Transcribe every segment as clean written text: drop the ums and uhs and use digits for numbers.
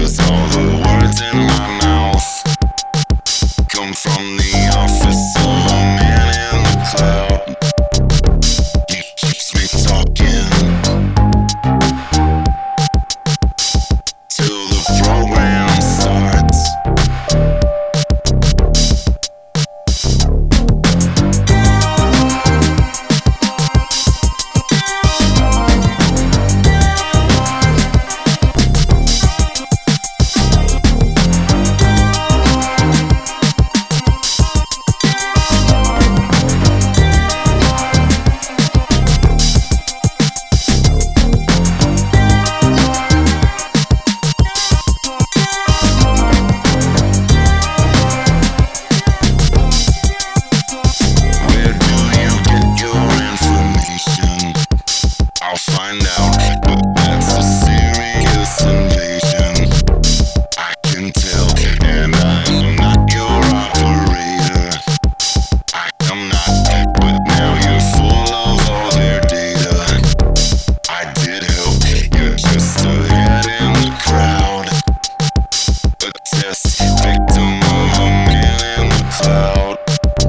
'cause all the words in my mouth come from the office of a man in the cloud. He keeps me talking till the program starts. Find out, but that's a serious invasion. I can tell, and I'm not your operator. I'm not, but now you're full of all their data. I did help, you're just a head in the crowd, a test victim of a man in the cloud.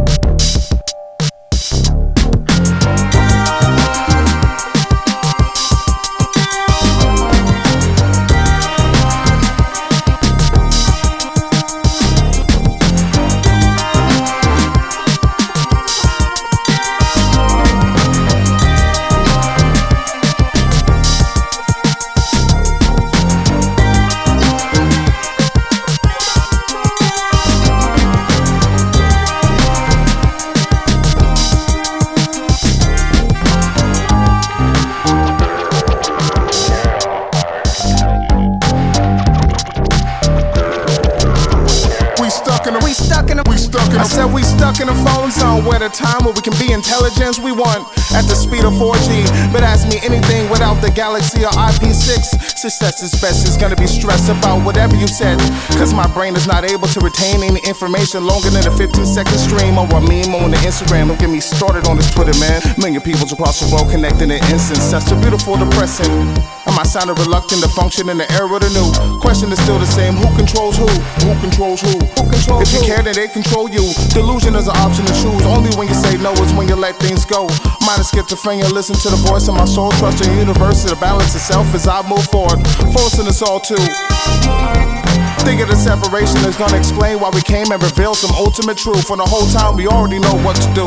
I said we stuck in a phone zone where the time where we can be intelligence we want at the speed of 4G. But ask me anything without the Galaxy or IP6. Success is best is gonna be stressed about whatever you said, cause my brain is not able to retain any information longer than a 15-second stream or a meme on the Instagram. Don't get me started on this Twitter, man. Million peoples across the world connecting in instance. That's so beautiful, depressing. Am I sounding reluctant to function in the era of the new? Question is still the same. Who controls who? Who controls who? Who controls if you care, then they control you. Delusion is an option to choose. Only when you say no is when you let things go. Mine is schizophrenia. Listen to the voice of my soul. Trust in the universe to balance itself as I move forward. Forcing us all to think of the separation is gonna explain why we came and reveal some ultimate truth. For the whole time we already know what to do.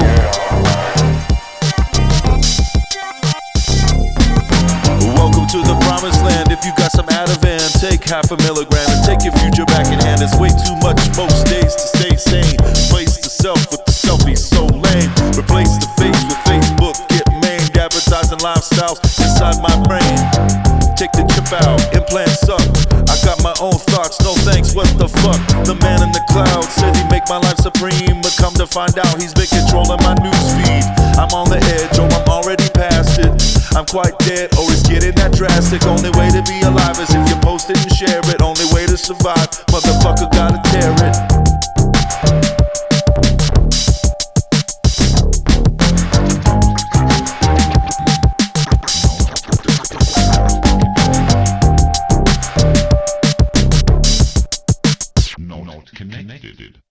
Welcome to the promised land. If you got some Ativan, take half a milligram and take your future back in hand. It's way too much most days to stay sane. Place the self with the selfie, so lame. Replace the face with Facebook, get maimed. Advertising lifestyles inside my brain. Take the chip out, implants suck. I got my own thoughts, no thanks, what the fuck. The man in the cloud said he'd make my life supreme, but come to find out he's been controlling my newsfeed. I'm on the edge, or I'm already past it. I'm quite dead, or it's getting that drastic. Only way to be alive is if you post it and share it. Only way to survive, motherfucker gotta tear it. Not connected.